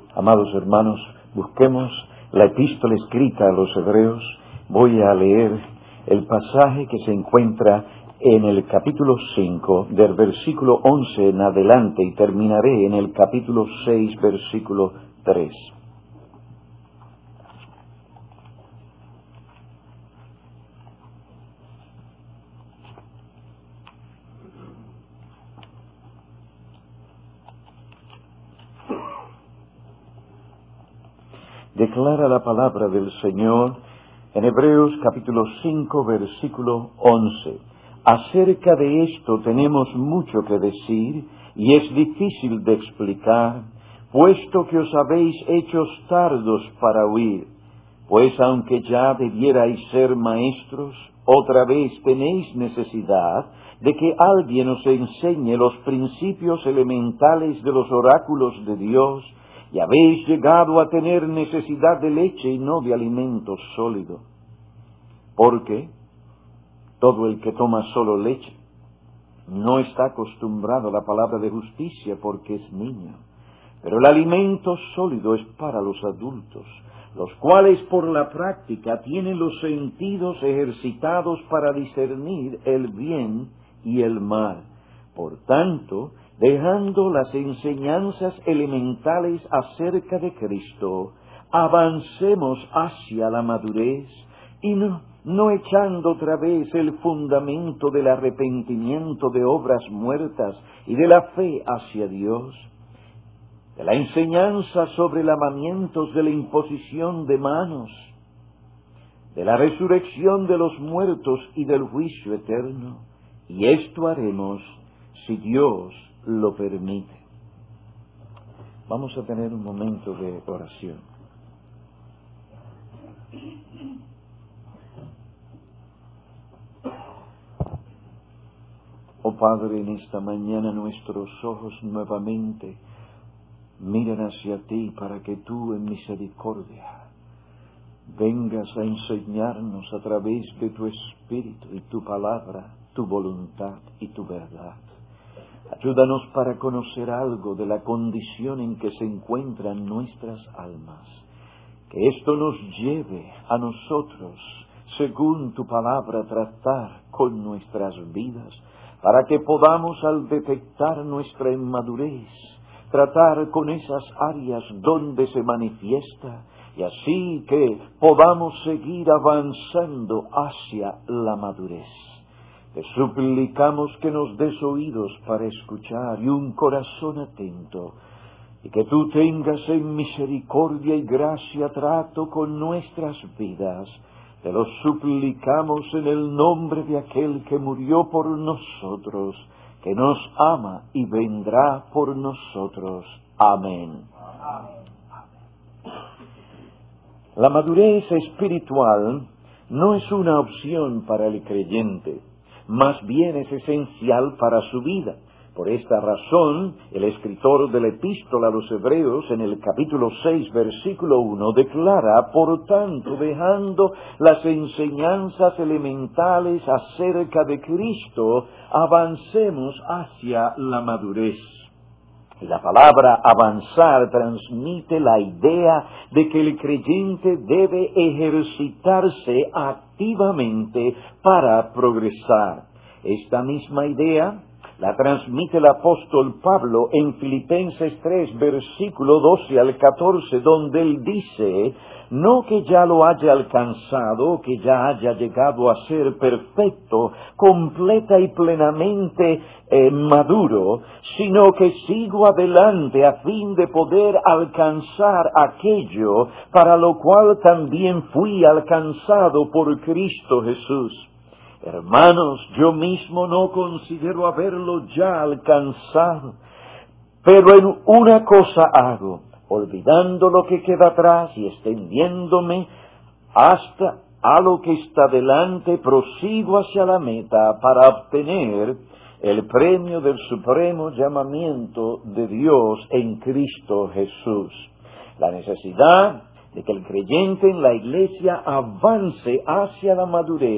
Amados hermanos, busquemos la epístola escrita a los Hebreos. Voy a leer el pasaje que se encuentra en el capítulo 5, del versículo 11 en adelante, y terminaré en el capítulo 6, versículo 3. Declara la palabra del Señor en Hebreos capítulo 5, versículo 11. Acerca de esto tenemos mucho que decir, y es difícil de explicar, puesto que os habéis hecho tardos para oír. Pues aunque ya debierais ser maestros, otra vez tenéis necesidad de que alguien os enseñe los principios elementales de los oráculos de Dios, y habéis llegado a tener necesidad de leche y no de alimento sólido. Porque todo el que toma solo leche no está acostumbrado a la palabra de justicia porque es niño. Pero el alimento sólido es para los adultos, los cuales por la práctica tienen los sentidos ejercitados para discernir el bien y el mal. Por tanto, dejando las enseñanzas elementales acerca de Cristo, avancemos hacia la madurez y no echando otra vez el fundamento del arrepentimiento de obras muertas y de la fe hacia Dios, de la enseñanza sobre lavamientos de la imposición de manos, de la resurrección de los muertos y del juicio eterno. Y esto haremos si Dios lo permite. Vamos a tener un momento de oración. Oh Padre, en esta mañana nuestros ojos nuevamente miran hacia ti para que tú en misericordia vengas a enseñarnos a través de tu Espíritu y tu palabra, tu voluntad y tu verdad. Ayúdanos para conocer algo de la condición en que se encuentran nuestras almas. Que esto nos lleve a nosotros, según tu palabra, tratar con nuestras vidas, para que podamos, al detectar nuestra inmadurez, tratar con esas áreas donde se manifiesta, y así que podamos seguir avanzando hacia la madurez. Te suplicamos que nos des oídos para escuchar y un corazón atento, y que tú tengas en misericordia y gracia trato con nuestras vidas. Te lo suplicamos en el nombre de aquel que murió por nosotros, que nos ama y vendrá por nosotros. Amén. La madurez espiritual no es una opción para el creyente, más bien es esencial para su vida. Por esta razón, el escritor de la epístola a los Hebreos, en el capítulo 6, versículo 1, declara: por tanto, dejando las enseñanzas elementales acerca de Cristo, avancemos hacia la madurez. La palabra avanzar transmite la idea de que el creyente debe ejercitarse activamente para progresar. Esta misma idea la transmite el apóstol Pablo en Filipenses 3, versículo 12 al 14, donde él dice: no que ya lo haya alcanzado, que ya haya llegado a ser perfecto, completa y plenamente maduro, sino que sigo adelante a fin de poder alcanzar aquello para lo cual también fui alcanzado por Cristo Jesús. Hermanos, yo mismo no considero haberlo ya alcanzado, pero en una cosa hago, olvidando lo que queda atrás y extendiéndome hasta a lo que está delante, prosigo hacia la meta para obtener el premio del supremo llamamiento de Dios en Cristo Jesús. La necesidad de que el creyente en la iglesia avance hacia la madurez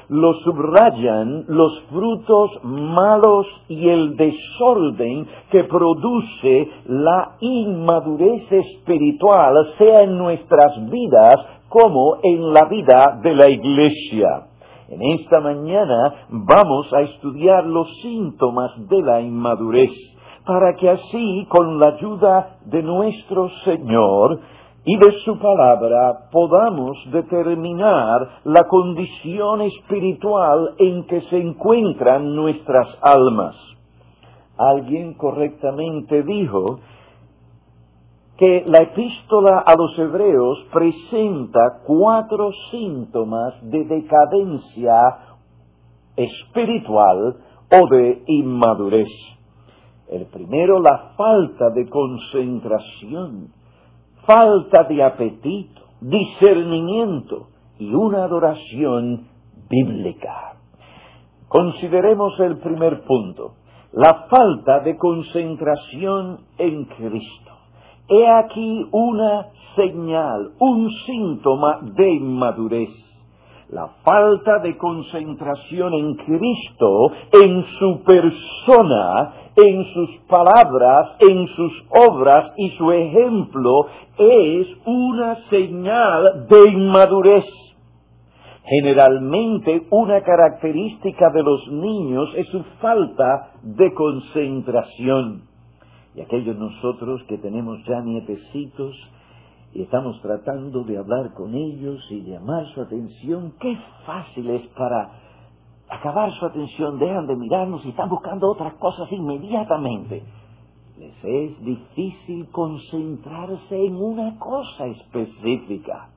lo subrayan los frutos malos y el desorden que produce la inmadurez espiritual, sea en nuestras vidas como en la vida de la Iglesia. En esta mañana vamos a estudiar los síntomas de la inmadurez, para que así, con la ayuda de nuestro Señor y de su palabra, podamos determinar la condición espiritual en que se encuentran nuestras almas. Alguien correctamente dijo que la epístola a los Hebreos presenta 4 síntomas de decadencia espiritual o de inmadurez. El primero, la falta de concentración, falta de apetito, discernimiento y una adoración bíblica. Consideremos el primer punto, la falta de concentración en Cristo. He aquí una señal, un síntoma de inmadurez. La falta de concentración en Cristo, en su persona, en sus palabras, en sus obras y su ejemplo, es una señal de inmadurez. Generalmente, una característica de los niños es su falta de concentración. Y aquellos nosotros que tenemos ya nietecitos y estamos tratando de hablar con ellos y llamar su atención, qué fácil es para acabar su atención, dejan de mirarnos y están buscando otras cosas inmediatamente. Les es difícil concentrarse en una cosa específica.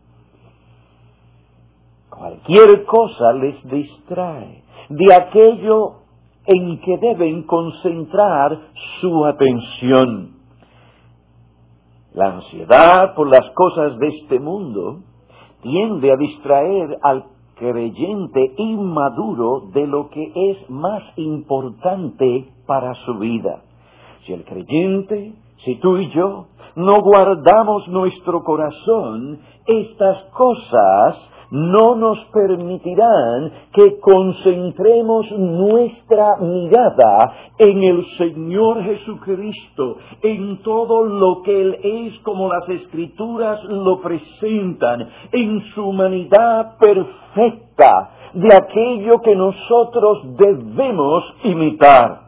Cualquier cosa les distrae de aquello en que deben concentrar su atención. La ansiedad por las cosas de este mundo tiende a distraer al creyente inmaduro de lo que es más importante para su vida. Si el creyente, si tú y yo, no guardamos nuestro corazón, estas cosas no nos permitirán que concentremos nuestra mirada en el Señor Jesucristo, en todo lo que Él es como las Escrituras lo presentan, en su humanidad perfecta, de aquello que nosotros debemos imitar.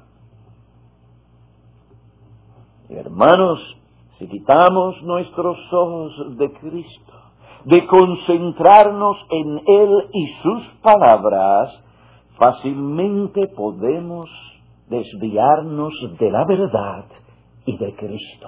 Hermanos, si quitamos nuestros ojos de Cristo, de concentrarnos en Él y sus palabras, fácilmente podemos desviarnos de la verdad y de Cristo.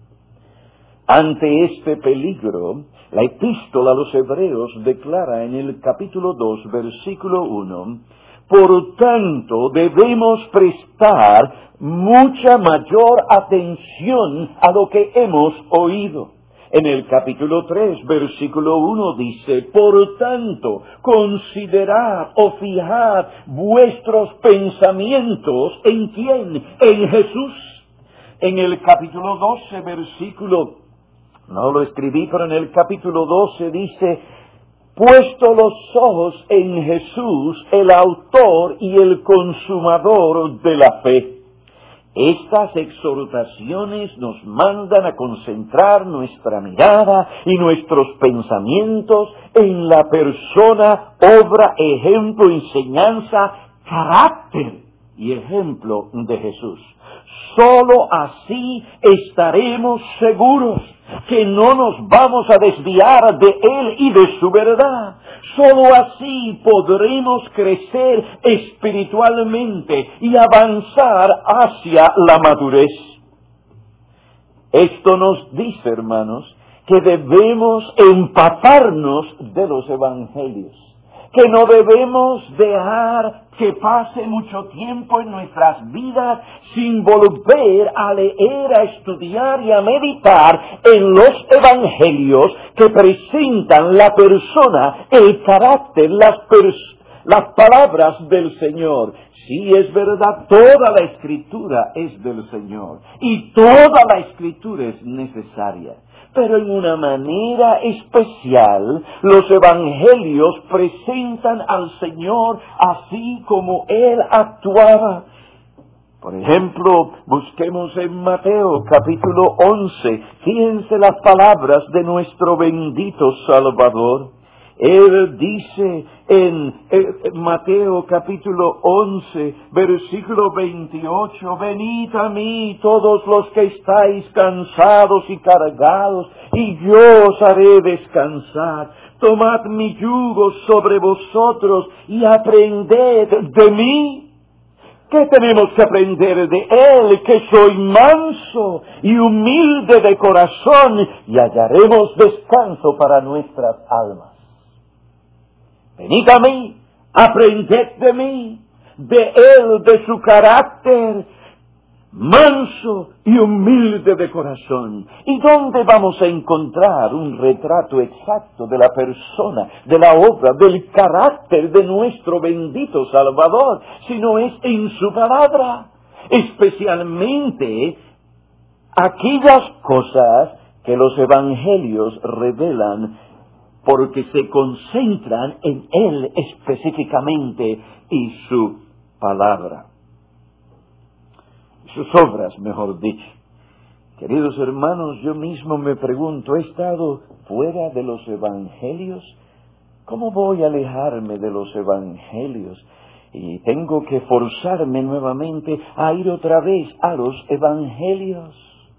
Ante este peligro, la epístola a los Hebreos declara en el capítulo 2, versículo 1, por tanto debemos prestar mucha mayor atención a lo que hemos oído. En el capítulo 3, versículo 1 dice, por tanto, considerad o fijad vuestros pensamientos ¿en quién? En Jesús. En el capítulo 12, versículo, no lo escribí, pero en el capítulo 12 dice, puesto los ojos en Jesús, el autor y el consumador de la fe. Estas exhortaciones nos mandan a concentrar nuestra mirada y nuestros pensamientos en la persona, obra, ejemplo, enseñanza, carácter y ejemplo de Jesús. Solo así estaremos seguros que no nos vamos a desviar de Él y de su verdad. Solo así podremos crecer espiritualmente y avanzar hacia la madurez. Esto nos dice, hermanos, que debemos empaparnos de los evangelios, que no debemos dejar que pase mucho tiempo en nuestras vidas sin volver a leer, a estudiar y a meditar en los evangelios que presentan la persona, el carácter, las palabras del Señor. Sí, es verdad, toda la Escritura es del Señor y toda la Escritura es necesaria. pero en una manera especial los evangelios presentan al Señor así como Él actuaba. Por ejemplo, busquemos en Mateo capítulo 11, fíjense las palabras de nuestro bendito Salvador. Él dice en Mateo capítulo 11, versículo 28, venid a mí todos los que estáis cansados y cargados, y yo os haré descansar. Tomad mi yugo sobre vosotros y aprended de mí. ¿Qué tenemos que aprender de Él? Que soy manso y humilde de corazón, y hallaremos descanso para nuestras almas. Venid a mí, aprended de mí, de Él, de su carácter, manso y humilde de corazón. ¿Y dónde vamos a encontrar un retrato exacto de la persona, de la obra, del carácter de nuestro bendito Salvador, si no es en su palabra? Especialmente aquellas cosas que los evangelios revelan, porque se concentran en Él específicamente y su palabra. Sus obras, mejor dicho. Queridos hermanos, yo mismo me pregunto, ¿he estado fuera de los evangelios? ¿Cómo voy a alejarme de los evangelios? Y tengo que forzarme nuevamente a ir otra vez a los evangelios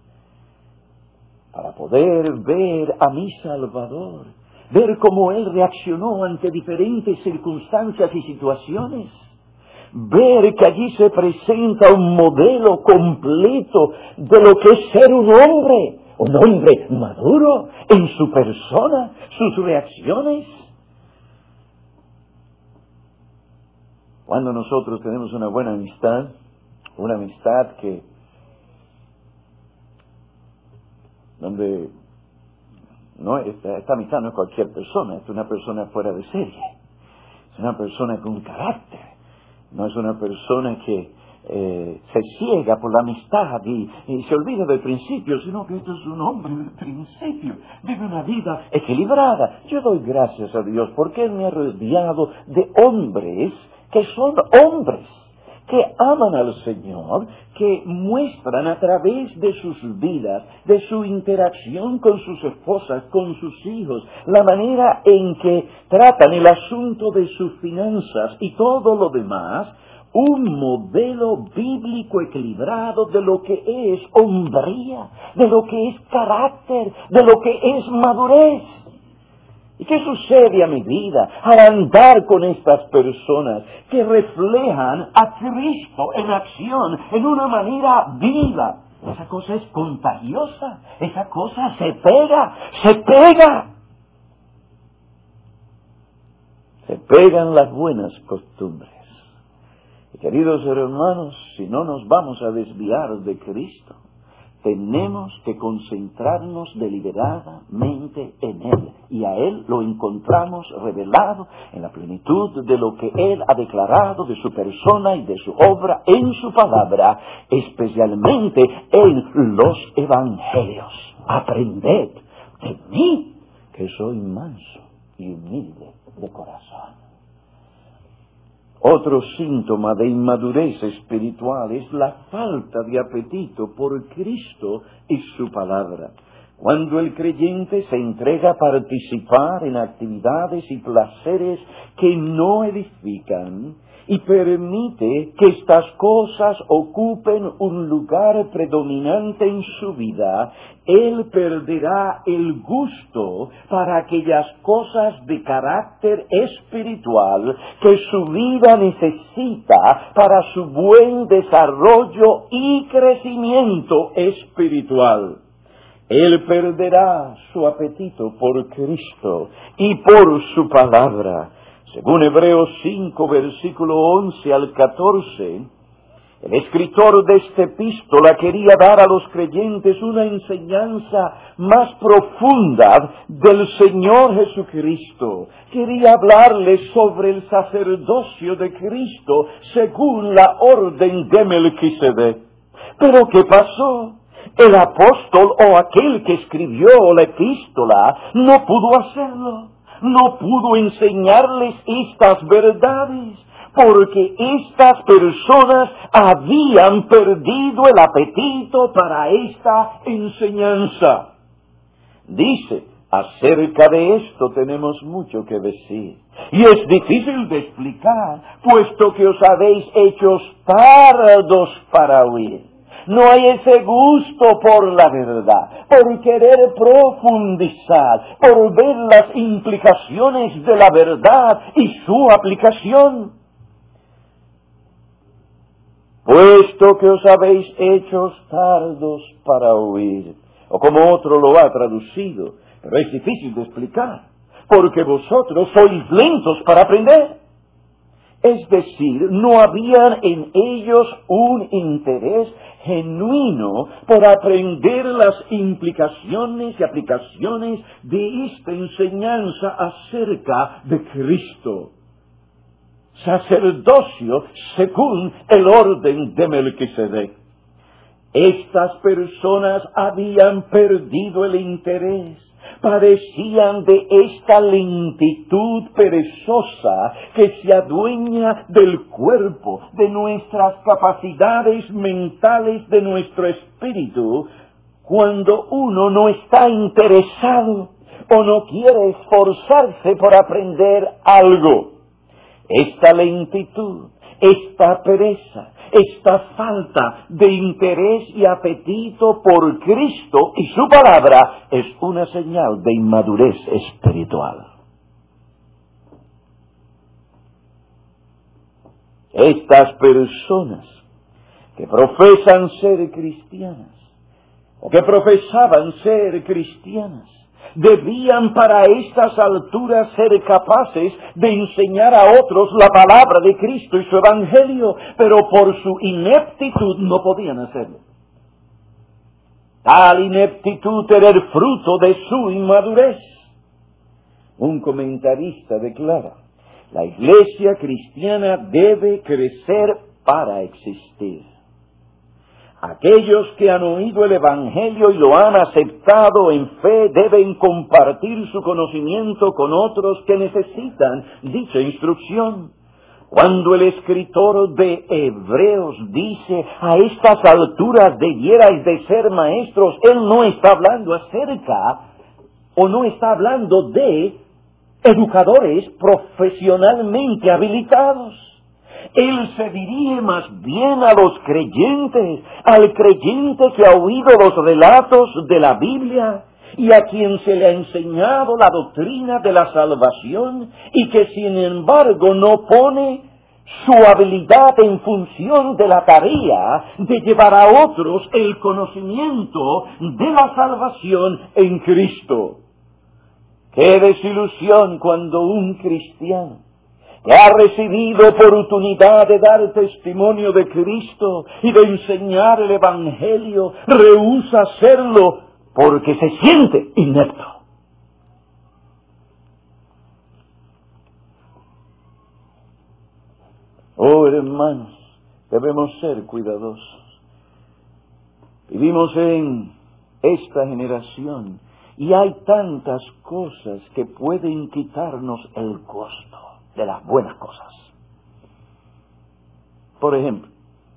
para poder ver a mi Salvador, ver cómo Él reaccionó ante diferentes circunstancias y situaciones. Ver que allí se presenta un modelo completo de lo que es ser un hombre maduro en su persona, sus reacciones. Cuando nosotros tenemos una buena amistad, una amistad donde esta amistad no es cualquier persona, es una persona fuera de serie, es una persona con carácter. No es una persona que se ciega por la amistad y se olvida del principio, sino que esto es un hombre del principio. Vive una vida equilibrada. Yo doy gracias a Dios porque Él me ha rodeado de hombres que son hombres, que aman al Señor, que muestran a través de sus vidas, de su interacción con sus esposas, con sus hijos, la manera en que tratan el asunto de sus finanzas y todo lo demás, un modelo bíblico equilibrado de lo que es hombría, de lo que es carácter, de lo que es madurez. ¿Y qué sucede a mi vida al andar con estas personas que reflejan a Cristo en acción, en una manera viva? Esa cosa es contagiosa, esa cosa se pega. Se pegan las buenas costumbres. Y queridos hermanos, si no nos vamos a desviar de Cristo, tenemos que concentrarnos deliberadamente en Él. Y a Él lo encontramos revelado en la plenitud de lo que Él ha declarado de su persona y de su obra en su palabra, especialmente en los evangelios. Aprended de mí, que soy manso y humilde de corazón. Otro síntoma de inmadurez espiritual es la falta de apetito por Cristo y su palabra. Cuando el creyente se entrega a participar en actividades y placeres que no edifican y permite que estas cosas ocupen un lugar predominante en su vida, él perderá el gusto para aquellas cosas de carácter espiritual que su vida necesita para su buen desarrollo y crecimiento espiritual. Él perderá su apetito por Cristo y por su palabra. Según Hebreos 5, versículo 11 al 14, el escritor de esta epístola quería dar a los creyentes una enseñanza más profunda del Señor Jesucristo. Quería hablarles sobre el sacerdocio de Cristo según la orden de Melquisedec. Pero ¿qué pasó? El apóstol o aquel que escribió la epístola no pudo hacerlo. No pudo enseñarles estas verdades, porque estas personas habían perdido el apetito para esta enseñanza. Dice, acerca de esto tenemos mucho que decir, y es difícil de explicar, puesto que os habéis hecho pardos para oír. No hay ese gusto por la verdad, por querer profundizar, por ver las implicaciones de la verdad y su aplicación. Puesto que os habéis hecho tardos para oír, o como otro lo ha traducido, pero es difícil de explicar, porque vosotros sois lentos para aprender. Es decir, no había en ellos un interés genuino por aprender las implicaciones y aplicaciones de esta enseñanza acerca de Cristo. Sacerdocio según el orden de Melquisedec. Estas personas habían perdido el interés, padecían de esta lentitud perezosa que se adueña del cuerpo, de nuestras capacidades mentales, de nuestro espíritu, cuando uno no está interesado o no quiere esforzarse por aprender algo. Esta lentitud, esta pereza, esta falta de interés y apetito por Cristo y su palabra es una señal de inmadurez espiritual. Estas personas que profesan ser cristianas o que profesaban ser cristianas debían para estas alturas ser capaces de enseñar a otros la palabra de Cristo y su evangelio, pero por su ineptitud no podían hacerlo. Tal ineptitud era el fruto de su inmadurez. Un comentarista declara, la iglesia cristiana debe crecer para existir. Aquellos que han oído el Evangelio y lo han aceptado en fe deben compartir su conocimiento con otros que necesitan dicha instrucción. Cuando el escritor de Hebreos dice, a estas alturas debierais de ser maestros, él no está hablando acerca, o no está hablando de educadores profesionalmente habilitados. Él se dirige más bien a los creyentes, al creyente que ha oído los relatos de la Biblia y a quien se le ha enseñado la doctrina de la salvación y que sin embargo no pone su habilidad en función de la tarea de llevar a otros el conocimiento de la salvación en Cristo. ¡Qué desilusión cuando un cristiano que ha recibido oportunidad de dar testimonio de Cristo y de enseñar el Evangelio, rehúsa hacerlo porque se siente inepto? Oh, hermanos, debemos ser cuidadosos. Vivimos en esta generación y hay tantas cosas que pueden quitarnos el gosto de las buenas cosas. Por ejemplo,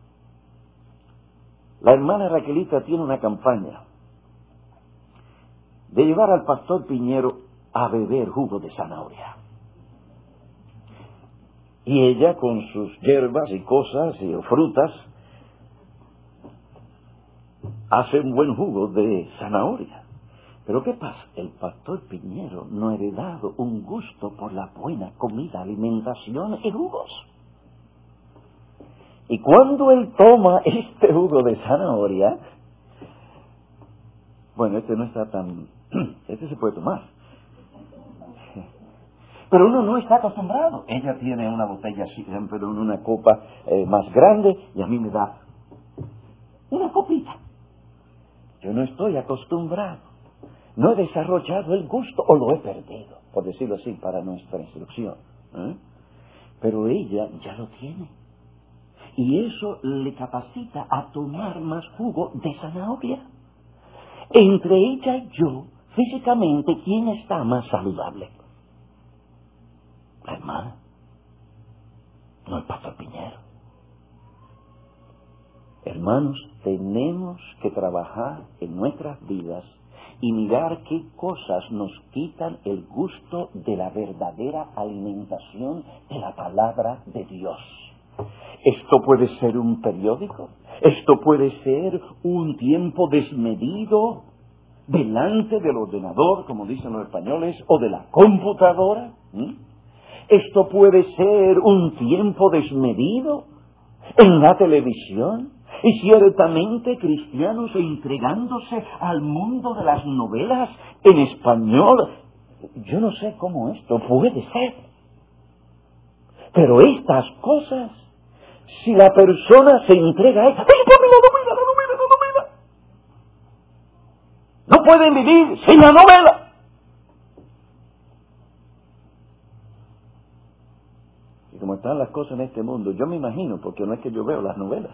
la hermana Raquelita tiene una campaña de llevar al pastor Piñero a beber jugo de zanahoria. Y ella con sus hierbas y cosas y frutas hace un buen jugo de zanahoria. Pero ¿qué pasa? El pastor Piñero no ha heredado un gusto por la buena comida, alimentación y jugos. Y cuando él toma este jugo de zanahoria, bueno, este no está tan... este se puede tomar. Pero uno no está acostumbrado. Ella tiene una botella así, pero en una copa más grande, y a mí me da una copita. Yo no estoy acostumbrado. No he desarrollado el gusto o lo he perdido, por decirlo así, para nuestra instrucción. Pero ella ya lo tiene. y eso le capacita a tomar más jugo de zanahoria. Entre ella y yo, físicamente, ¿quién está más saludable? La hermana, no el pastor Piñero. Hermanos, tenemos que trabajar en nuestras vidas y mirar qué cosas nos quitan el gusto de la verdadera alimentación de la palabra de Dios. Esto puede ser un periódico, esto puede ser un tiempo desmedido delante del ordenador, como dicen los españoles, o de la computadora. Esto puede ser un tiempo desmedido en la televisión. Y ciertamente cristianos entregándose al mundo de las novelas en español. Yo no sé cómo esto puede ser. Pero estas cosas, si la persona se entrega a ellas, ¡ay, ponme la novela! No pueden vivir sin la novela. Y como están las cosas en este mundo, yo me imagino, porque no es que yo veo las novelas,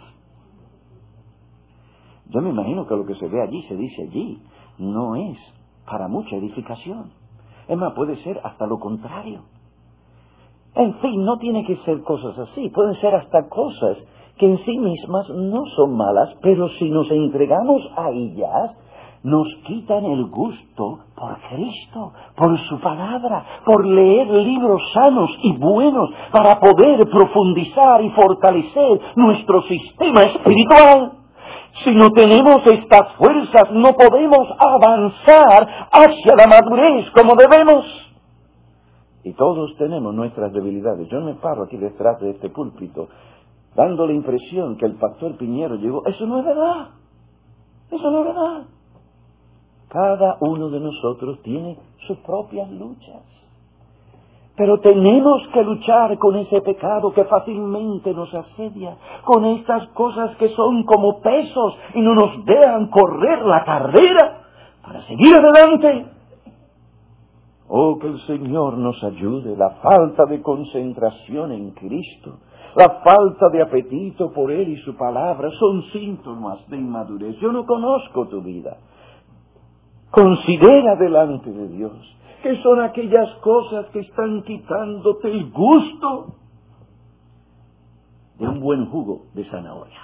yo me imagino que lo que se ve allí, se dice allí, no es para mucha edificación. Es más, puede ser hasta lo contrario. En fin, no tiene que ser cosas así. Pueden ser hasta cosas que en sí mismas no son malas, pero si nos entregamos a ellas, nos quitan el gusto por Cristo, por su palabra, por leer libros sanos y buenos para poder profundizar y fortalecer nuestro sistema espiritual. Si no tenemos estas fuerzas, no podemos avanzar hacia la madurez como debemos. Y todos tenemos nuestras debilidades. Yo me paro aquí detrás de este púlpito, dando la impresión que el pastor Piñero llegó. Eso no es verdad. Eso no es verdad. Cada uno de nosotros tiene sus propias luchas. Pero tenemos que luchar con ese pecado que fácilmente nos asedia, con estas cosas que son como pesos y no nos dejan correr la carrera para seguir adelante. Oh, que el Señor nos ayude. La falta de concentración en Cristo, la falta de apetito por Él y su palabra son síntomas de inmadurez. Yo no conozco tu vida. Considera delante de Dios que son aquellas cosas que están quitándote el gusto de un buen jugo de zanahoria.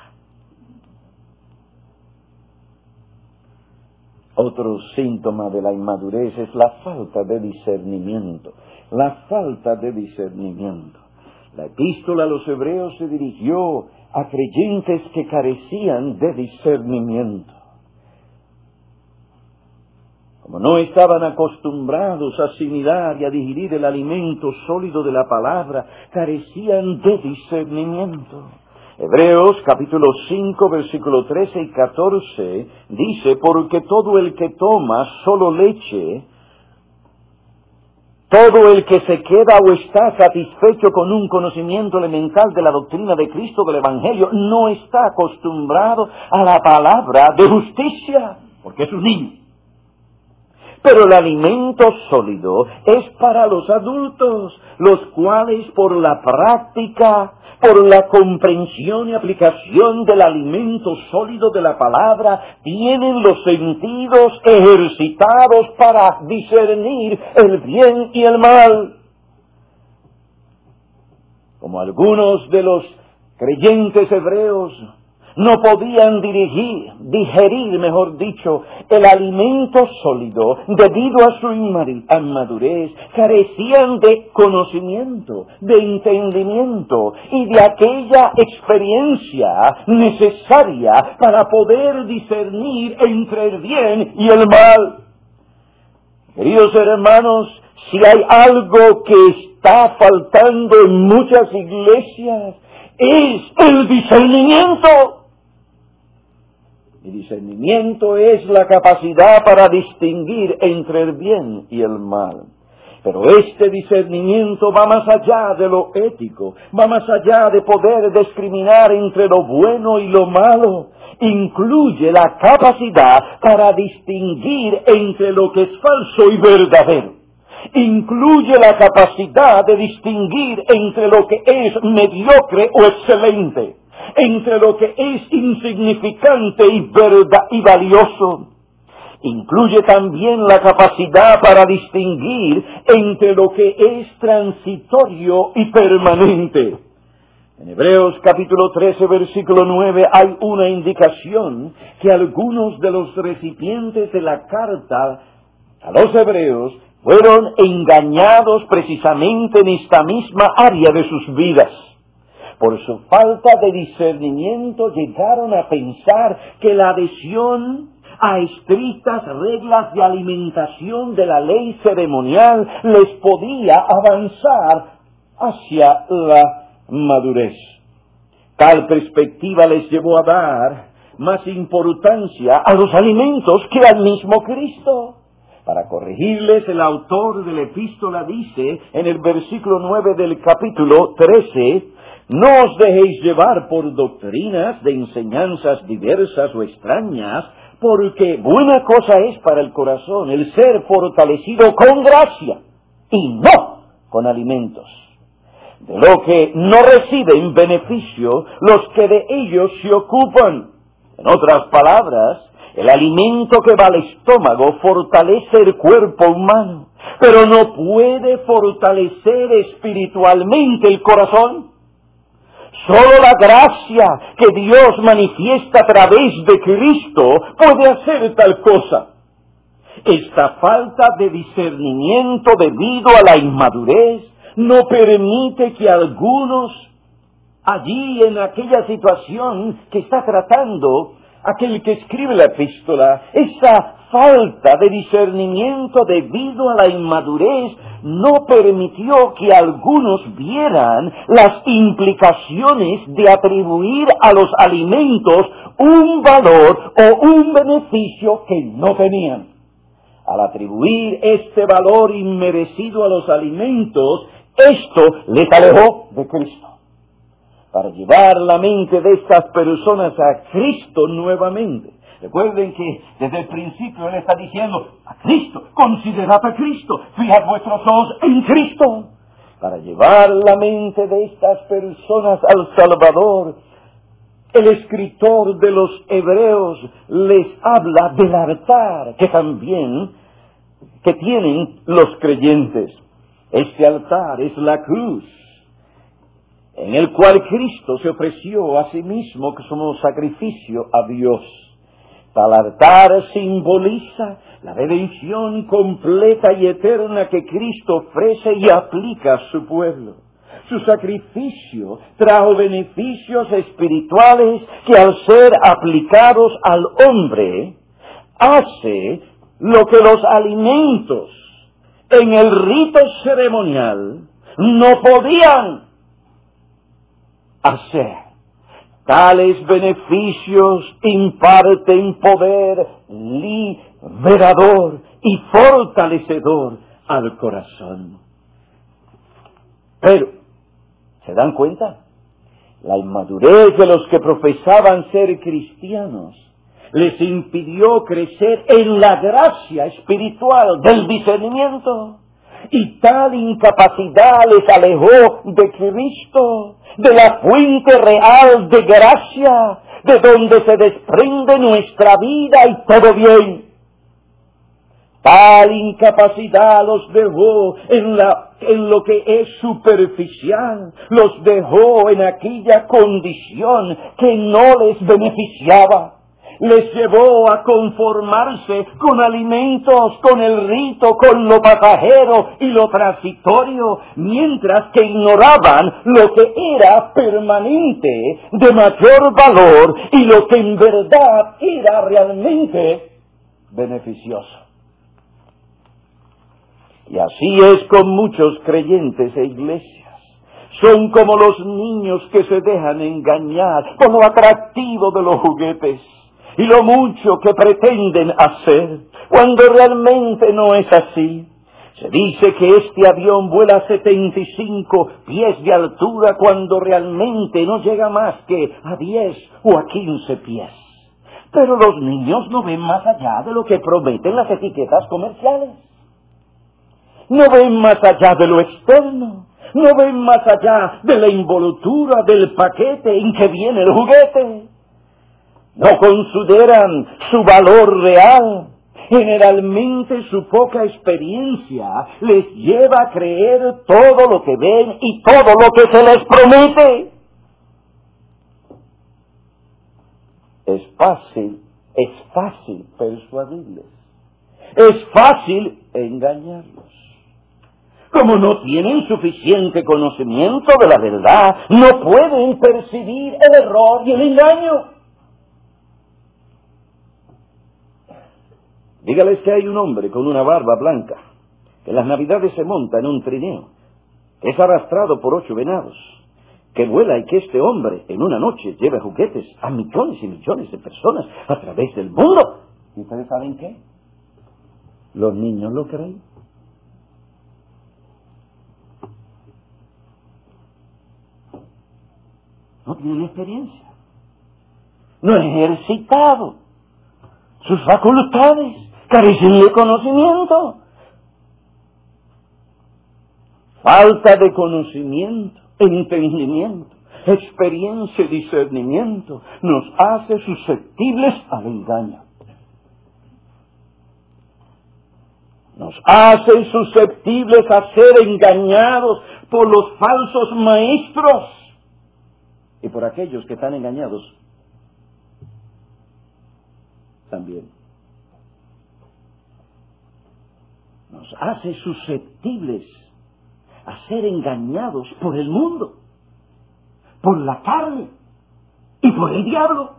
Otro síntoma de la inmadurez es la falta de discernimiento. La falta de discernimiento. La epístola a los Hebreos se dirigió a creyentes que carecían de discernimiento. Como no estaban acostumbrados a asimilar y a digerir el alimento sólido de la palabra, carecían de discernimiento. Hebreos capítulo 5, versículo 13 y 14 dice: porque todo el que toma solo leche, todo el que se queda o está satisfecho con un conocimiento elemental de la doctrina de Cristo, del Evangelio, no está acostumbrado a la palabra de justicia, porque es un niño. Pero el alimento sólido es para los adultos, los cuales por la práctica, por la comprensión y aplicación del alimento sólido de la palabra, tienen los sentidos ejercitados para discernir el bien y el mal. Como algunos de los creyentes hebreos no podían digerir, el alimento sólido debido a su inmadurez, carecían de conocimiento, de entendimiento y de aquella experiencia necesaria para poder discernir entre el bien y el mal. Queridos hermanos, si hay algo que está faltando en muchas iglesias, es el discernimiento. El discernimiento es la capacidad para distinguir entre el bien y el mal. Pero este discernimiento va más allá de lo ético, va más allá de poder discriminar entre lo bueno y lo malo. Incluye la capacidad para distinguir entre lo que es falso y verdadero. Incluye la capacidad de distinguir entre lo que es mediocre o excelente. entre lo que es insignificante y valioso. Incluye también la capacidad para distinguir entre lo que es transitorio y permanente. En Hebreos capítulo 13, versículo 9, hay una indicación que algunos de los recipientes de la carta a los hebreos fueron engañados precisamente en esta misma área de sus vidas. Por su falta de discernimiento llegaron a pensar que la adhesión a estrictas reglas de alimentación de la ley ceremonial les podía avanzar hacia la madurez. Tal perspectiva les llevó a dar más importancia a los alimentos que al mismo Cristo. Para corregirles, el autor de la epístola dice en el versículo 9 del capítulo 13, no os dejéis llevar por doctrinas de enseñanzas diversas o extrañas, porque buena cosa es para el corazón el ser fortalecido con gracia y no con alimentos, de lo que no reciben beneficio los que de ellos se ocupan. En otras palabras, el alimento que va al estómago fortalece el cuerpo humano, pero no puede fortalecer espiritualmente el corazón. Solo la gracia que Dios manifiesta a través de Cristo puede hacer tal cosa. Esta falta de discernimiento debido a la inmadurez no permite que algunos allí en aquella situación que está tratando aquel que escribe la epístola, esa falta de discernimiento debido a la inmadurez no permitió que algunos vieran las implicaciones de atribuir a los alimentos un valor o un beneficio que no tenían. Al atribuir este valor inmerecido a los alimentos, esto les alejó de Cristo. Para llevar la mente de estas personas a Cristo nuevamente. Recuerden que desde el principio Él está diciendo, a Cristo, considerad a Cristo, fijad vuestros ojos en Cristo. Para llevar la mente de estas personas al Salvador, el escritor de los Hebreos les habla del altar que tienen los creyentes. Este altar es la cruz, en el cual Cristo se ofreció a sí mismo como sacrificio a Dios. Tal altar simboliza la redención completa y eterna que Cristo ofrece y aplica a su pueblo. Su sacrificio trajo beneficios espirituales que al ser aplicados al hombre, hace lo que los alimentos en el rito ceremonial no podían hacer. Tales beneficios imparten poder liberador y fortalecedor al corazón. Pero, ¿se dan cuenta? La inmadurez de los que profesaban ser cristianos les impidió crecer en la gracia espiritual del discernimiento. Y tal incapacidad les alejó de Cristo, de la fuente real de gracia, de donde se desprende nuestra vida y todo bien. Tal incapacidad los dejó en lo que es superficial, los dejó en aquella condición que no les beneficiaba. Les llevó a conformarse con alimentos, con el rito, con lo pasajero y lo transitorio, mientras que ignoraban lo que era permanente, de mayor valor y lo que en verdad era realmente beneficioso. Y así es con muchos creyentes e iglesias. Son como los niños que se dejan engañar por lo atractivo de los juguetes y lo mucho que pretenden hacer, cuando realmente no es así. Se dice que este avión vuela 75 pies de altura cuando realmente no llega más que a 10 o a 15 pies. Pero los niños no ven más allá de lo que prometen las etiquetas comerciales. No ven más allá de lo externo. no ven más allá de la envoltura del paquete en que viene el juguete. No consideran su valor real. Generalmente su poca experiencia les lleva a creer todo lo que ven y todo lo que se les promete. Es fácil persuadirles. Es fácil engañarlos. Como no tienen suficiente conocimiento de la verdad, no pueden percibir el error y el engaño. Dígales que hay un hombre con una barba blanca, que en las Navidades se monta en un trineo, que es arrastrado por 8 venados, que vuela y que este hombre en una noche lleva juguetes a millones y millones de personas a través del mundo. ¿Y ustedes saben qué? Los niños lo creen. No tienen experiencia. No han ejercitado sus facultades, carecen de conocimiento. Falta de conocimiento, entendimiento, experiencia y discernimiento nos hace susceptibles al engaño. Nos hace susceptibles a ser engañados por los falsos maestros y por aquellos que están engañados también. Nos hace susceptibles a ser engañados por el mundo, por la carne y por el diablo.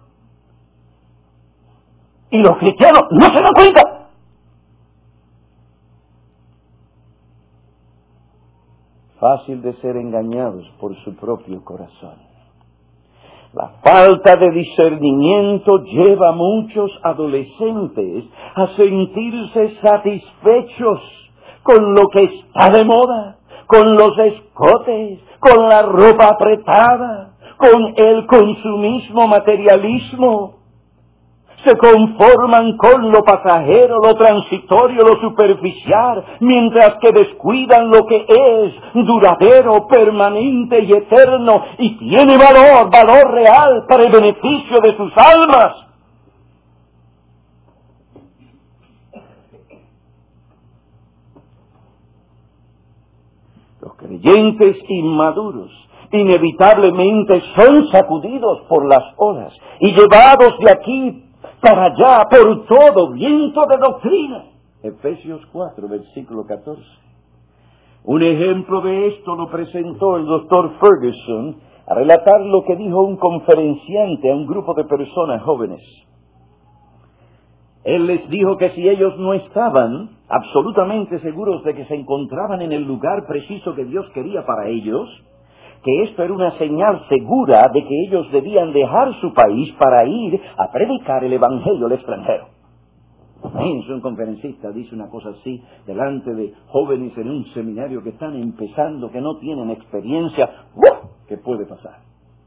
Y los cristianos no se dan cuenta. Fácil de ser engañados por su propio corazón. La falta de discernimiento lleva a muchos adolescentes a sentirse satisfechos con lo que está de moda, con los escotes, con la ropa apretada, con el consumismo materialismo. Se conforman con lo pasajero, lo transitorio, lo superficial, mientras que descuidan lo que es duradero, permanente y eterno, y tiene valor real para el beneficio de sus almas. Los creyentes inmaduros inevitablemente son sacudidos por las olas y llevados de aquí para allá por todo viento de doctrina. Efesios 4, versículo 14. Un ejemplo de esto lo presentó el doctor Ferguson a relatar lo que dijo un conferenciante a un grupo de personas jóvenes. Él les dijo que si ellos no estaban absolutamente seguros de que se encontraban en el lugar preciso que Dios quería para ellos, que esto era una señal segura de que ellos debían dejar su país para ir a predicar el evangelio al extranjero. Imagínense, un conferencista dice una cosa así delante de jóvenes en un seminario que están empezando, que no tienen experiencia. ¡Wow! ¿Qué puede pasar?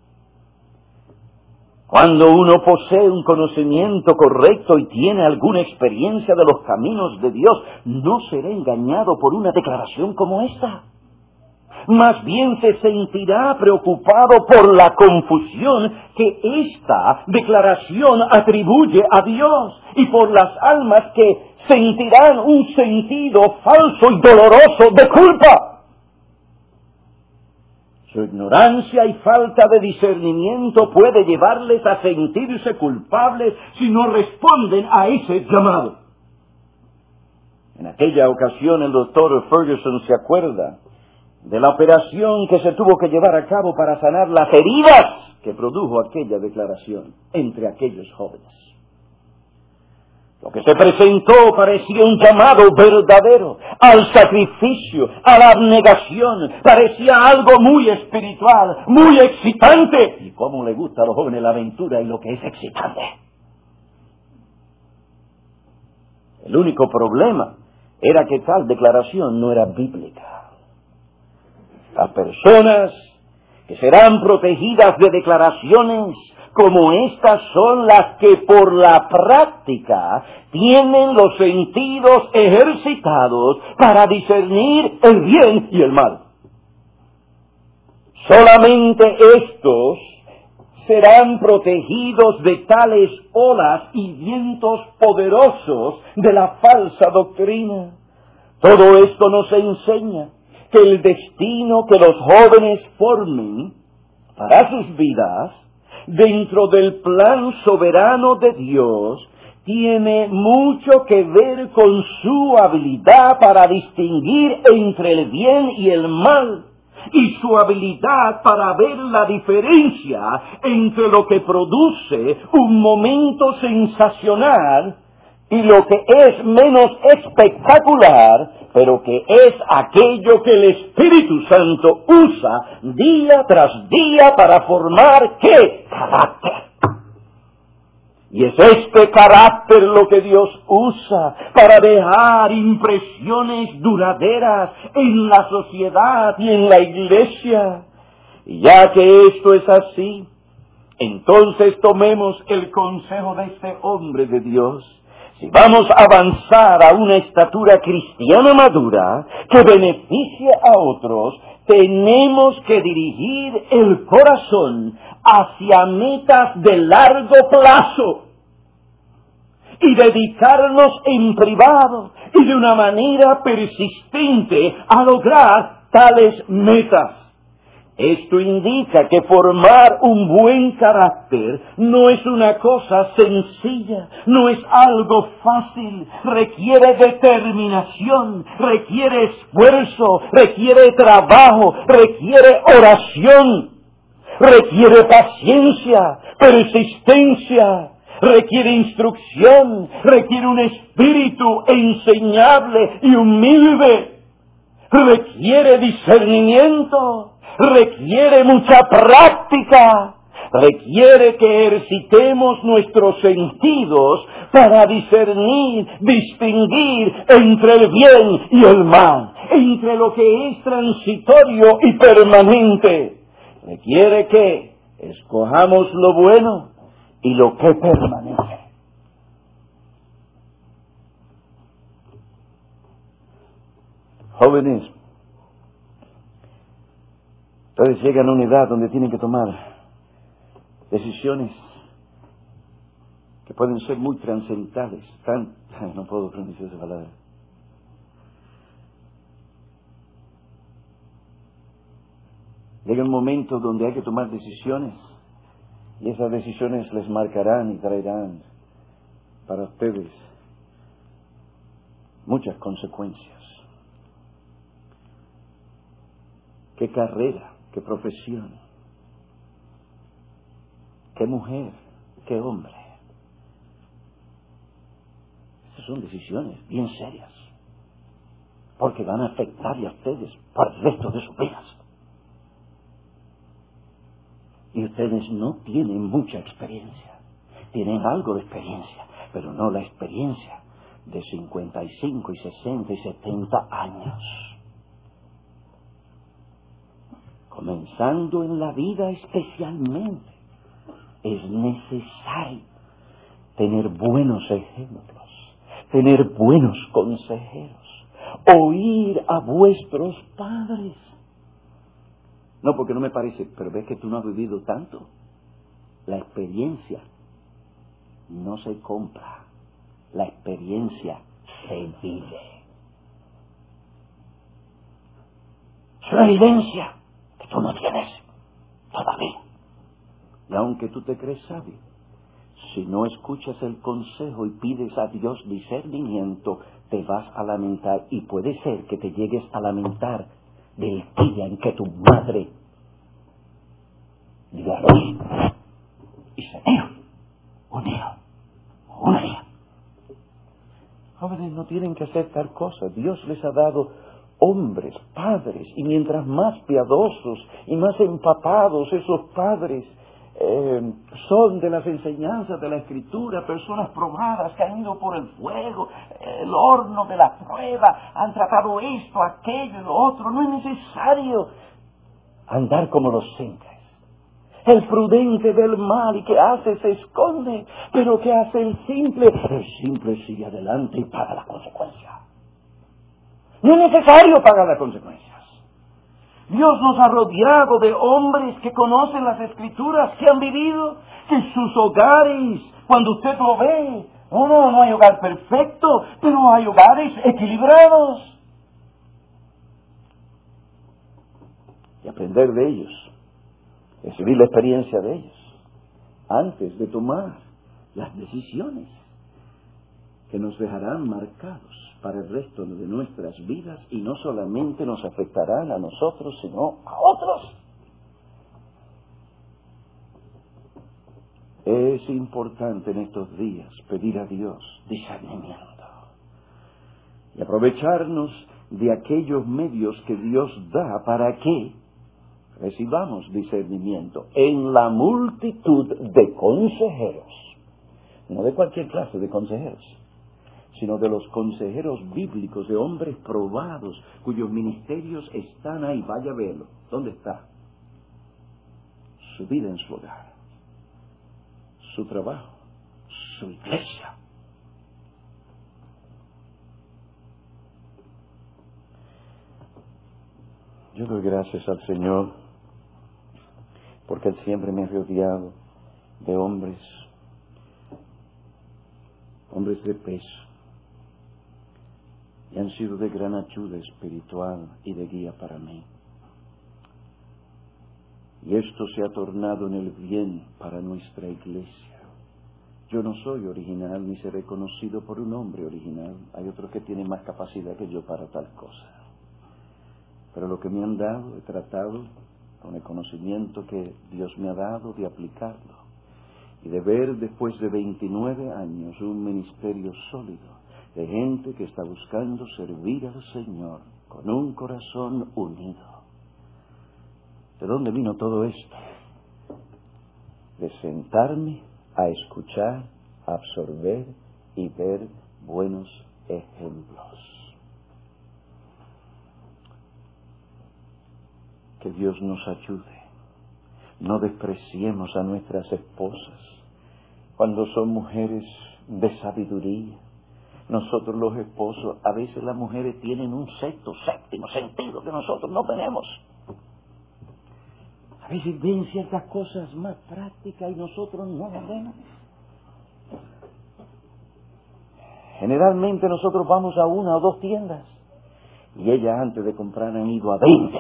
Cuando uno posee un conocimiento correcto y tiene alguna experiencia de los caminos de Dios, no será engañado por una declaración como esta. Más bien se sentirá preocupado por la confusión que esta declaración atribuye a Dios y por las almas que sentirán un sentido falso y doloroso de culpa. Su ignorancia y falta de discernimiento puede llevarles a sentirse culpables si no responden a ese llamado. En aquella ocasión el doctor Ferguson se acuerda de la operación que se tuvo que llevar a cabo para sanar las heridas que produjo aquella declaración entre aquellos jóvenes. Lo que se presentó parecía un llamado verdadero al sacrificio, a la abnegación, parecía algo muy espiritual, muy excitante. ¿Y cómo le gusta a los jóvenes la aventura y lo que es excitante? El único problema era que tal declaración no era bíblica. Las personas que serán protegidas de declaraciones como estas son las que por la práctica tienen los sentidos ejercitados para discernir el bien y el mal. Solamente estos serán protegidos de tales olas y vientos poderosos de la falsa doctrina. Todo esto nos enseña que el destino que los jóvenes formen para sus vidas, dentro del plan soberano de Dios, tiene mucho que ver con su habilidad para distinguir entre el bien y el mal, y su habilidad para ver la diferencia entre lo que produce un momento sensacional y lo que es menos espectacular, pero que es aquello que el Espíritu Santo usa día tras día para formar ¿qué? Carácter. Y es este carácter lo que Dios usa para dejar impresiones duraderas en la sociedad y en la iglesia. Y ya que esto es así, entonces tomemos el consejo de este hombre de Dios. Si vamos a avanzar a una estatura cristiana madura que beneficie a otros, tenemos que dirigir el corazón hacia metas de largo plazo y dedicarnos en privado y de una manera persistente a lograr tales metas. Esto indica que formar un buen carácter no es una cosa sencilla, no es algo fácil, requiere determinación, requiere esfuerzo, requiere trabajo, requiere oración, requiere paciencia, persistencia, requiere instrucción, requiere un espíritu enseñable y humilde, requiere discernimiento, requiere mucha práctica, requiere que ejercitemos nuestros sentidos para discernir, distinguir entre el bien y el mal, entre lo que es transitorio y permanente. Requiere que escojamos lo bueno y lo que permanece. Jóvenes, ustedes llegan a una edad donde tienen que tomar decisiones que pueden ser muy trascendentales. No puedo pronunciar esa palabra. Llega un momento donde hay que tomar decisiones y esas decisiones les marcarán y traerán para ustedes muchas consecuencias. ¿Qué carrera? ¿Qué profesión? ¿Qué mujer? ¿Qué hombre? Estas son decisiones bien serias, porque van a afectarle a ustedes por el resto de sus vidas. Y ustedes no tienen mucha experiencia. Tienen algo de experiencia, pero no la experiencia de 55 y 60 y 70 años. Comenzando en la vida especialmente, es necesario tener buenos ejemplos, tener buenos consejeros, oír a vuestros padres. No, porque no me parece, pero ves que tú no has vivido tanto. La experiencia no se compra, la experiencia se vive. Es una evidencia que tú no tienes todavía. Y aunque tú te crees sabio, si no escuchas el consejo y pides a Dios discernimiento, te vas a lamentar, y puede ser que te llegues a lamentar del día en que tu madre dio a luz y se dio un hijo, una hija. Jóvenes, no tienen que hacer tal cosa. Dios les ha dado hombres, padres, y mientras más piadosos y más empapados esos padres son de las enseñanzas de la Escritura, personas probadas que han ido por el fuego, el horno de la prueba, han tratado esto, aquello y lo otro. No es necesario andar como los simples. El prudente ve el mal y ¿qué hace? Se esconde. Pero ¿qué hace el simple? El simple sigue adelante y paga las consecuencias. No es necesario pagar las consecuencias. Dios nos ha rodeado de hombres que conocen las Escrituras, que han vivido, que sus hogares, cuando usted lo ve, no hay hogar perfecto, pero hay hogares equilibrados. Y aprender de ellos, recibir la experiencia de ellos, antes de tomar las decisiones que nos dejarán marcados para el resto de nuestras vidas y no solamente nos afectarán a nosotros, sino a otros. Es importante en estos días pedir a Dios discernimiento y aprovecharnos de aquellos medios que Dios da para que recibamos discernimiento en la multitud de consejeros, no de cualquier clase de consejeros, sino de los consejeros bíblicos, de hombres probados, cuyos ministerios están ahí. Vaya a verlo. ¿Dónde está? Su vida en su hogar, su trabajo, su iglesia. Yo doy gracias al Señor porque Él siempre me ha rodeado de hombres de peso, y han sido de gran ayuda espiritual y de guía para mí. Y esto se ha tornado en el bien para nuestra iglesia. Yo no soy original ni seré conocido por un hombre original. Hay otros que tienen más capacidad que yo para tal cosa. Pero lo que me han dado, he tratado con el conocimiento que Dios me ha dado de aplicarlo. Y de ver después de 29 años un ministerio sólido de gente que está buscando servir al Señor con un corazón unido. ¿De dónde vino todo esto? De sentarme a escuchar, a absorber y ver buenos ejemplos. Que Dios nos ayude. No despreciemos a nuestras esposas cuando son mujeres de sabiduría. Nosotros los esposos, a veces las mujeres tienen un sexto, séptimo sentido que nosotros no tenemos. A veces ven ciertas cosas más prácticas y nosotros no las vemos. Generalmente nosotros vamos a una o dos tiendas y ellas antes de comprar han ido a 20.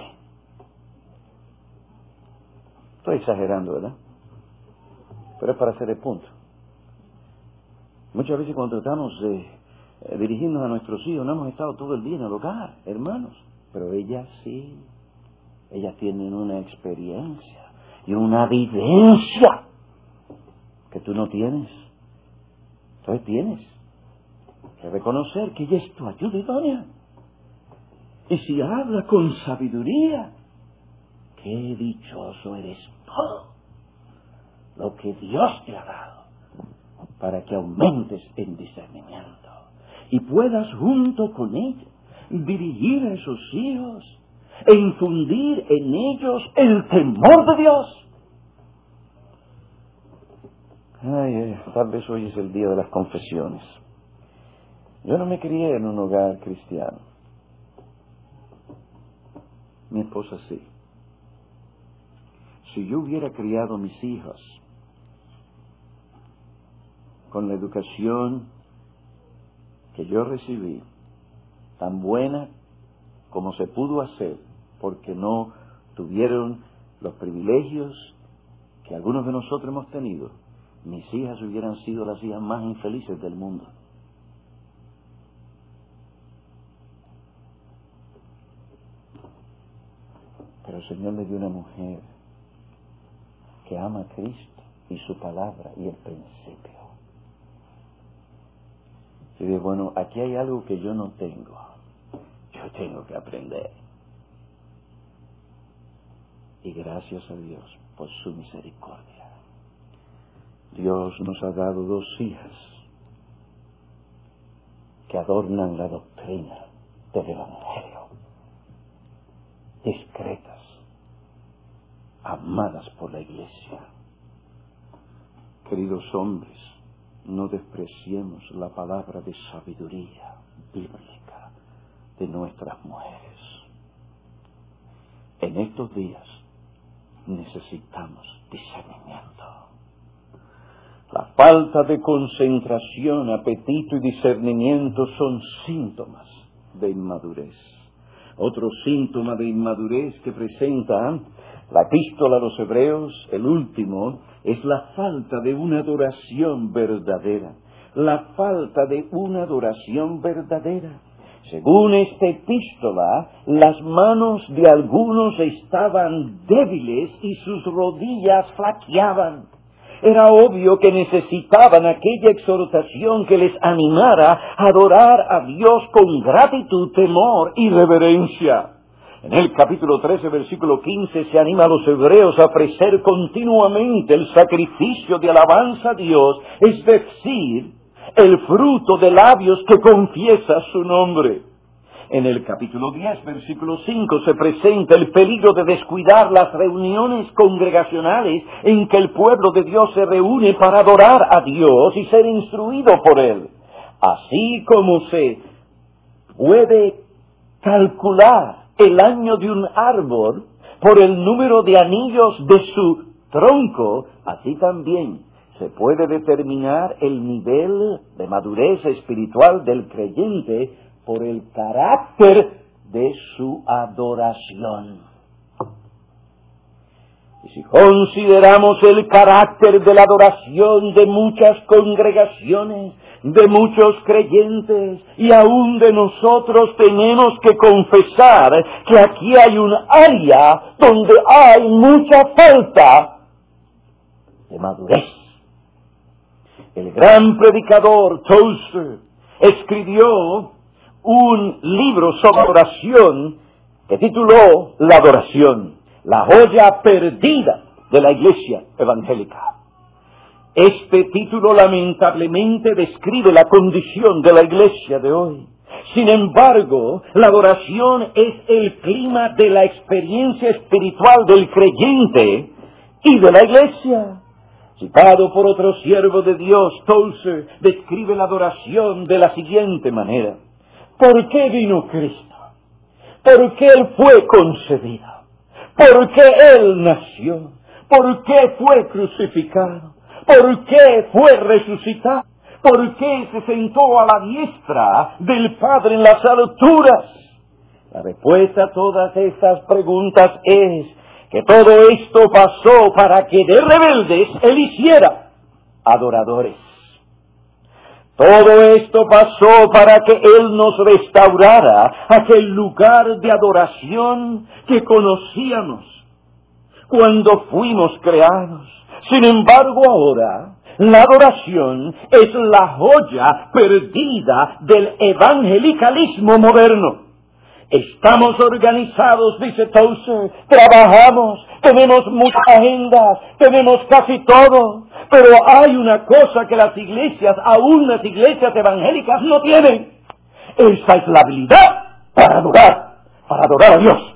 Estoy exagerando, ¿verdad? Pero es para hacer el punto. Muchas veces cuando tratamos de dirigirnos a nuestros hijos, no hemos estado todo el día en el hogar, hermanos. Pero ellas sí. Ellas tienen una experiencia y una vivencia que tú no tienes. Entonces tienes que reconocer que ella es tu ayuda idónea. Y si habla con sabiduría, qué dichoso eres todo lo que Dios te ha dado para que aumentes en discernimiento y puedas junto con ella dirigir a esos hijos e infundir en ellos el temor de Dios. Tal vez hoy es el día de las confesiones. Yo no me crié en un hogar cristiano. Mi esposa sí. Si yo hubiera criado mis hijas con la educación que yo recibí, tan buena como se pudo hacer, porque no tuvieron los privilegios que algunos de nosotros hemos tenido, mis hijas hubieran sido las hijas más infelices del mundo. Pero el Señor le dio una mujer que ama a Cristo y su palabra y el principio. Y dice, bueno, aquí hay algo que yo no tengo. Yo tengo que aprender. Y gracias a Dios por su misericordia. Dios nos ha dado dos hijas que adornan la doctrina del Evangelio. Discretas, amadas por la Iglesia. Queridos hombres, no despreciemos la palabra de sabiduría bíblica de nuestras mujeres. En estos días necesitamos discernimiento. La falta de concentración, apetito y discernimiento son síntomas de inmadurez. Otro síntoma de inmadurez que presenta la epístola a los Hebreos, el último, es la falta de una adoración verdadera. La falta de una adoración verdadera. Según esta epístola, las manos de algunos estaban débiles y sus rodillas flaqueaban. Era obvio que necesitaban aquella exhortación que les animara a adorar a Dios con gratitud, temor y reverencia. En el capítulo 13, versículo 15, se anima a los hebreos a ofrecer continuamente el sacrificio de alabanza a Dios, es decir, el fruto de labios que confiesa su nombre. En el capítulo 10, versículo 5, se presenta el peligro de descuidar las reuniones congregacionales en que el pueblo de Dios se reúne para adorar a Dios y ser instruido por Él. Así como se puede calcular el año de un árbol por el número de anillos de su tronco, así también se puede determinar el nivel de madurez espiritual del creyente por el carácter de su adoración. Y si consideramos el carácter de la adoración de muchas congregaciones, de muchos creyentes y aún de nosotros, tenemos que confesar que aquí hay un área donde hay mucha falta de madurez. El gran predicador Tozer escribió un libro sobre oración que tituló La adoración, la joya perdida de la iglesia evangélica. Este título lamentablemente describe la condición de la iglesia de hoy. Sin embargo, la adoración es el clima de la experiencia espiritual del creyente y de la iglesia. Citado por otro siervo de Dios, Tozer describe la adoración de la siguiente manera. ¿Por qué vino Cristo? ¿Por qué Él fue concebido? ¿Por qué Él nació? ¿Por qué fue crucificado? ¿Por qué fue resucitado? ¿Por qué se sentó a la diestra del Padre en las alturas? La respuesta a todas estas preguntas es que todo esto pasó para que de rebeldes Él hiciera adoradores. Todo esto pasó para que Él nos restaurara aquel lugar de adoración que conocíamos cuando fuimos creados. Sin embargo, ahora, la adoración es la joya perdida del evangelicalismo moderno. Estamos organizados, dice Tozer, trabajamos, tenemos muchas agendas, tenemos casi todo, pero hay una cosa que las iglesias, aún las iglesias evangélicas, no tienen. Esa es la habilidad para adorar a Dios.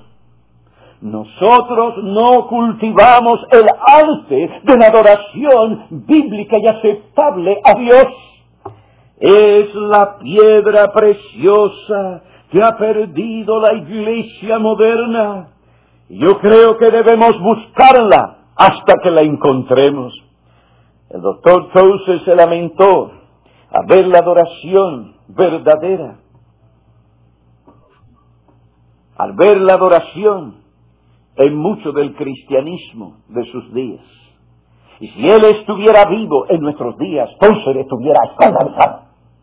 Nosotros no cultivamos el arte de la adoración bíblica y aceptable a Dios. Es la piedra preciosa que ha perdido la iglesia moderna. Yo creo que debemos buscarla hasta que la encontremos. El doctor Tozer se lamentó al ver la adoración verdadera, al ver la adoración en mucho del cristianismo de sus días. Y si él estuviera vivo en nuestros días, Tozer estuviera escandalizado.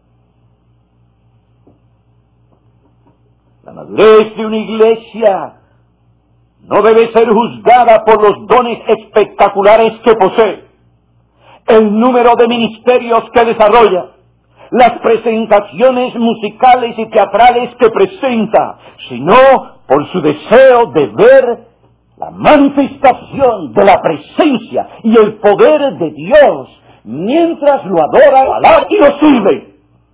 La madurez de una iglesia no debe ser juzgada por los dones espectaculares que posee, el número de ministerios que desarrolla, las presentaciones musicales y teatrales que presenta, sino por su deseo de ver la manifestación de la presencia y el poder de Dios mientras lo adora, alaba y lo sirve.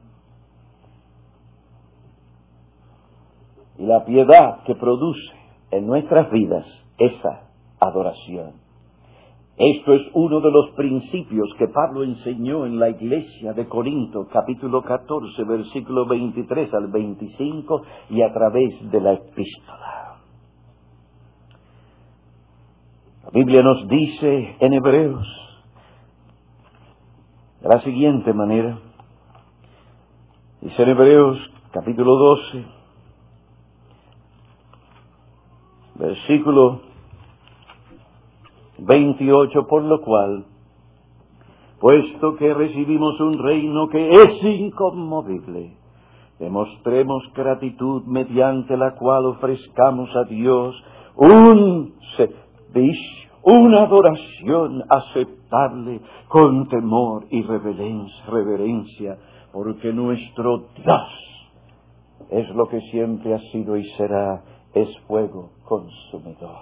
Y la piedad que produce en nuestras vidas esa adoración. Esto es uno de los principios que Pablo enseñó en la iglesia de Corinto, capítulo 14, versículo 23 al 25, y a través de la epístola. La Biblia nos dice en Hebreos de la siguiente manera. Dice en Hebreos capítulo 12, versículo 28, por lo cual, puesto que recibimos un reino que es inconmovible, demostremos gratitud mediante la cual ofrezcamos a Dios un servicio, una adoración aceptable con temor y reverencia, porque nuestro Dios es lo que siempre ha sido y será, es fuego consumidor.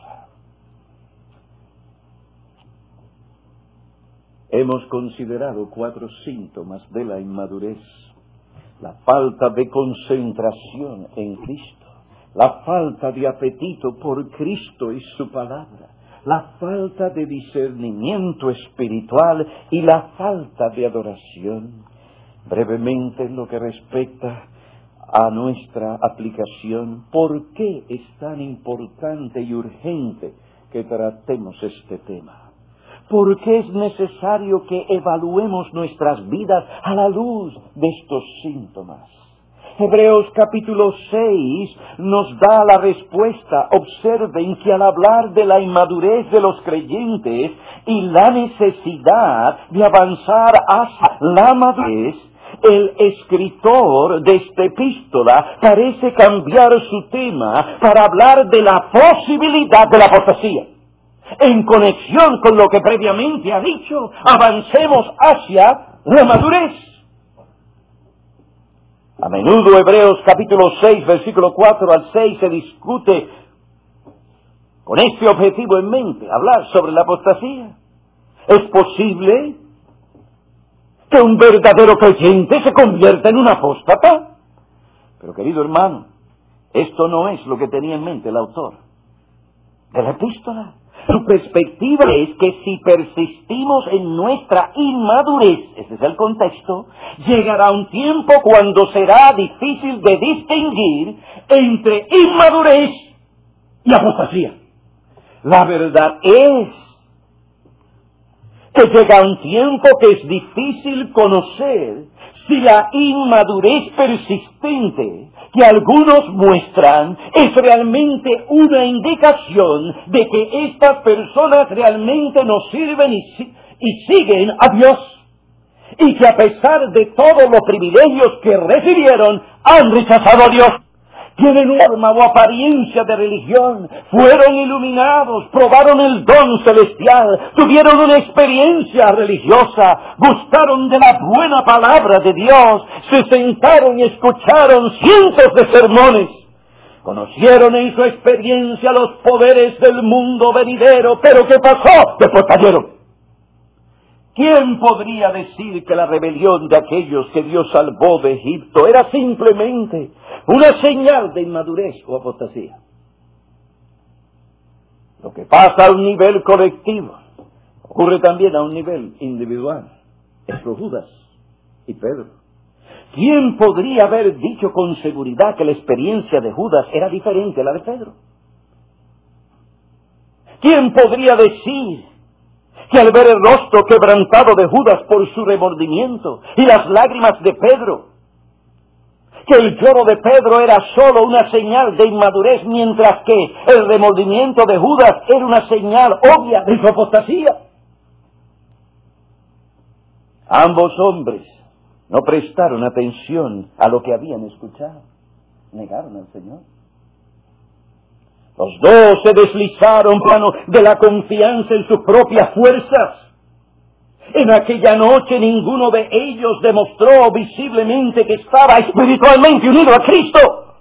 Hemos considerado 4 síntomas de la inmadurez: la falta de concentración en Cristo, la falta de apetito por Cristo y su palabra, la falta de discernimiento espiritual y la falta de adoración. Brevemente, en lo que respecta a nuestra aplicación, ¿por qué es tan importante y urgente que tratemos este tema? ¿Por qué es necesario que evaluemos nuestras vidas a la luz de estos síntomas? Hebreos capítulo 6 nos da la respuesta. Observen que al hablar de la inmadurez de los creyentes y la necesidad de avanzar hacia la madurez, el escritor de esta epístola parece cambiar su tema para hablar de la posibilidad de la apostasía. En conexión con lo que previamente ha dicho, avancemos hacia la madurez. A menudo Hebreos capítulo 6, versículo 4 al 6 se discute con este objetivo en mente, hablar sobre la apostasía. ¿Es posible que un verdadero creyente se convierta en un apóstata? Pero querido hermano, esto no es lo que tenía en mente el autor de la epístola. Su perspectiva es que si persistimos en nuestra inmadurez, ese es el contexto, llegará un tiempo cuando será difícil de distinguir entre inmadurez y apostasía. La verdad es que llega un tiempo que es difícil conocer si la inmadurez persistente que algunos muestran es realmente una indicación de que estas personas realmente nos sirven y siguen a Dios, y que a pesar de todos los privilegios que recibieron, han rechazado a Dios. Tienen una forma o apariencia de religión, fueron iluminados, probaron el don celestial, tuvieron una experiencia religiosa, gustaron de la buena palabra de Dios, se sentaron y escucharon cientos de sermones, conocieron en su experiencia los poderes del mundo venidero, pero ¿qué pasó? Después cayeron. ¿Quién podría decir que la rebelión de aquellos que Dios salvó de Egipto era simplemente una señal de inmadurez o apostasía? Lo que pasa a un nivel colectivo ocurre también a un nivel individual. Entre Judas y Pedro. ¿Quién podría haber dicho con seguridad que la experiencia de Judas era diferente a la de Pedro? ¿Quién podría decir que al ver el rostro quebrantado de Judas por su remordimiento y las lágrimas de Pedro, que el lloro de Pedro era solo una señal de inmadurez, mientras que el remordimiento de Judas era una señal obvia de su apostasía? Ambos hombres no prestaron atención a lo que habían escuchado, negaron al Señor. Los dos se deslizaron plano de la confianza en sus propias fuerzas. En aquella noche ninguno de ellos demostró visiblemente que estaba espiritualmente unido a Cristo.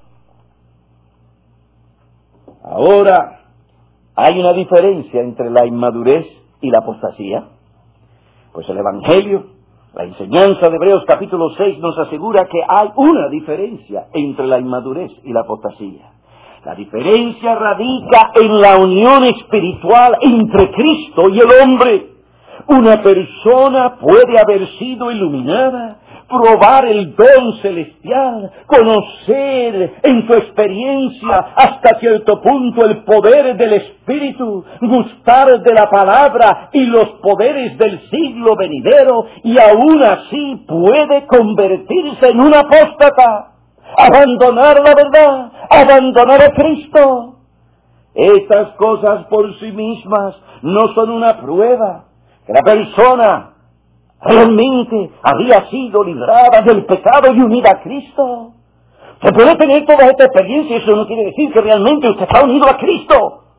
Ahora, ¿hay una diferencia entre la inmadurez y la apostasía? Pues el Evangelio, la enseñanza de Hebreos capítulo 6 nos asegura que hay una diferencia entre la inmadurez y la apostasía. La diferencia radica en la unión espiritual entre Cristo y el hombre. Una persona puede haber sido iluminada, probar el don celestial, conocer en tu experiencia hasta cierto punto el poder del Espíritu, gustar de la palabra y los poderes del siglo venidero, y aún así puede convertirse en un apóstata, abandonar la verdad, abandonar a Cristo. Estas cosas por sí mismas no son una prueba que la persona realmente había sido librada del pecado y unida a Cristo. Se puede tener toda esta experiencia, eso no quiere decir que realmente usted está unido a Cristo.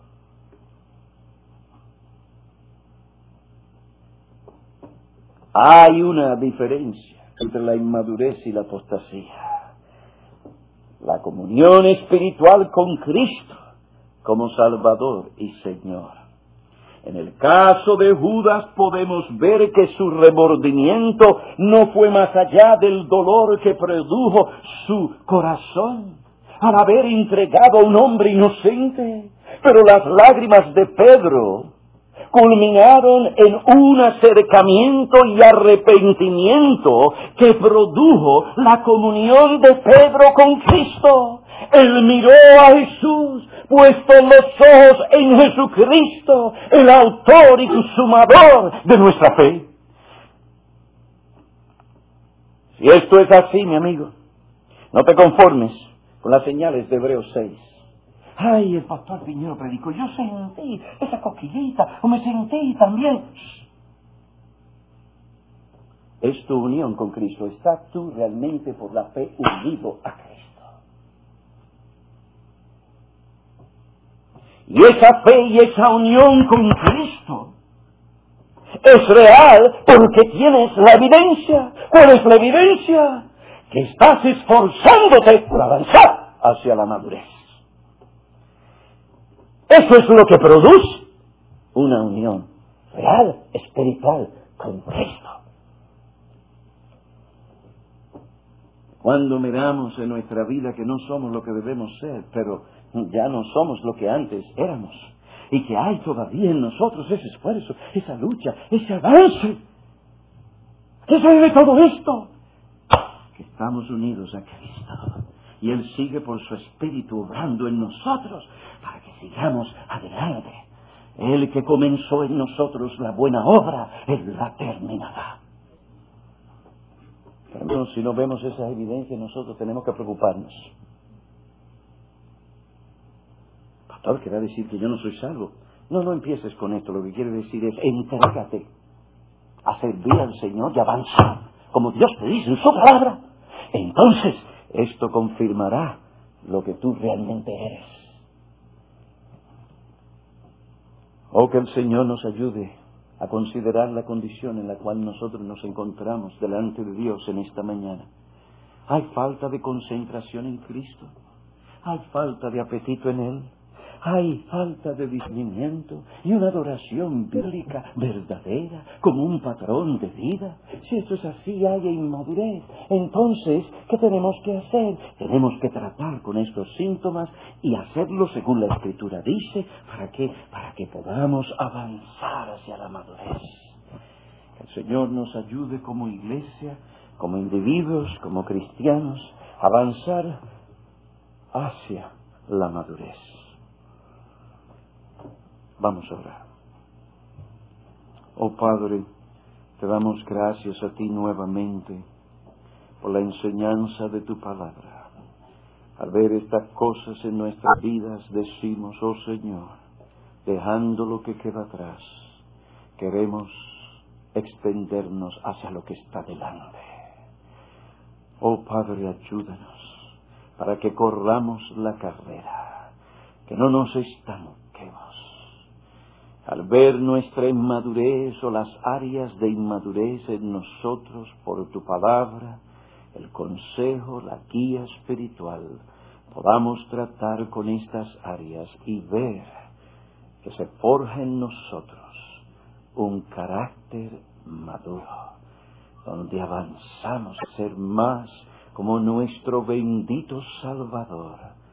Hay una diferencia entre la inmadurez y la apostasía. La comunión espiritual con Cristo como Salvador y Señor. En el caso de Judas podemos ver que su remordimiento no fue más allá del dolor que produjo su corazón al haber entregado a un hombre inocente. Pero las lágrimas de Pedro culminaron en un acercamiento y arrepentimiento que produjo la comunión de Pedro con Cristo. Él miró a Jesús, puesto los ojos en Jesucristo, el autor y consumador de nuestra fe. Si esto es así, mi amigo, no te conformes con las señales de Hebreos 6. Ay, el pastor Piñero predicó, yo sentí esa cosquillita, o me sentí también. Es tu unión con Cristo. ¿Estás tú realmente por la fe unido a Cristo? Y esa fe y esa unión con Cristo es real porque tienes la evidencia. ¿Cuál es la evidencia? Que estás esforzándote por avanzar hacia la madurez. Eso es lo que produce una unión real, espiritual, con Cristo. Cuando miramos en nuestra vida que no somos lo que debemos ser, pero ya no somos lo que antes éramos, y que hay todavía en nosotros ese esfuerzo, esa lucha, ese avance, ¿qué se debe todo esto? Que estamos unidos a Cristo, y Él sigue por su Espíritu obrando en nosotros, para que sigamos adelante. Él que comenzó en nosotros la buena obra, Él la terminará. Pero si no vemos esa evidencia, nosotros tenemos que preocuparnos. Pastor, ¿querrá decir que yo no soy salvo? No empieces con esto. Lo que quiere decir es, entrégate a servir al Señor y avanzar, como Dios te dice en su palabra. Entonces, esto confirmará lo que tú realmente eres. Oh, que el Señor nos ayude a considerar la condición en la cual nosotros nos encontramos delante de Dios en esta mañana. Hay falta de concentración en Cristo. Hay falta de apetito en Él. Hay falta de discernimiento y una adoración bíblica verdadera como un patrón de vida. Si esto es así, hay inmadurez. Entonces, ¿qué tenemos que hacer? Tenemos que tratar con estos síntomas y hacerlo según la Escritura dice, ¿para qué? Para que podamos avanzar hacia la madurez. Que el Señor nos ayude como iglesia, como individuos, como cristianos, a avanzar hacia la madurez. Vamos a orar. Oh Padre, te damos gracias a ti nuevamente por la enseñanza de tu palabra. Al ver estas cosas en nuestras vidas, decimos, oh Señor, dejando lo que queda atrás, queremos extendernos hacia lo que está delante. Oh Padre, ayúdanos para que corramos la carrera, que no nos estanquemos. Al ver nuestra inmadurez o las áreas de inmadurez en nosotros por tu palabra, el consejo, la guía espiritual, podamos tratar con estas áreas y ver que se forja en nosotros un carácter maduro, donde avanzamos a ser más como nuestro bendito Salvador,